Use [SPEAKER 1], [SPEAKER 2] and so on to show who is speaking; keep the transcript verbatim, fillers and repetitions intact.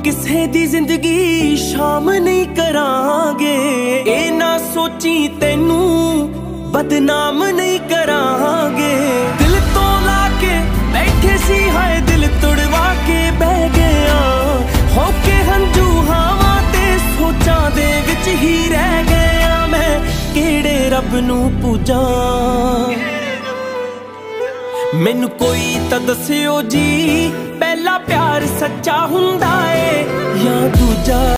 [SPEAKER 1] ਕਿਸੇ ਦੀ ਜ਼ਿੰਦਗੀ ਸ਼ਾਮ ਨਹੀਂ ਕਰਾਂਗੇ। ਇਹ ਨਾ ਸੋਚੀ ਤੈਨੂੰ ਬਦਨਾਮ ਨਹੀਂ ਕਰਾਂਗੇ। ਦਿਲ ਤੋਂ ਲਾ ਕੇ ਬੈਠੇ ਸੀ ਹਾਏ ਦਿਲ ਤੁੜਵਾ ਕੇ ਬਹਿ ਗਿਆ। ਹੋ ਕੇ ਹੰਝੂ ਹਾਵਾਂ ਤੇ ਸੋਚਾਂ ਦੇ ਵਿੱਚ ਹੀ ਰਹਿ ਗਿਆ। ਮੈਂ ਕਿਹੜੇ ਰੱਬ ਨੂੰ ਪੂਜਾਂ, ਮੈਨੂੰ ਕੋਈ ਤਾਂ ਦੱਸਿਓ ਜੀ ਪਹਿਲਾ ਪਿਆਰ ਸੱਚਾ ਹੁੰਦਾ ਏ ਜਾਂ ਦੂਜਾ।